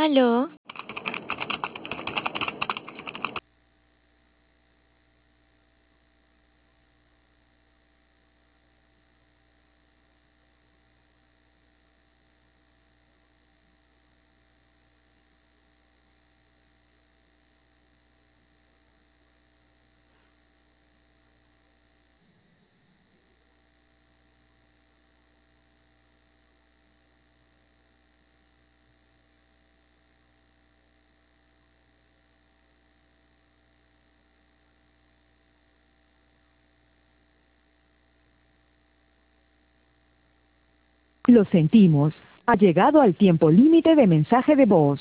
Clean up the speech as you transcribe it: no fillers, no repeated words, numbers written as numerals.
¿Aló? Lo sentimos. Ha llegado al tiempo límite de mensaje de voz.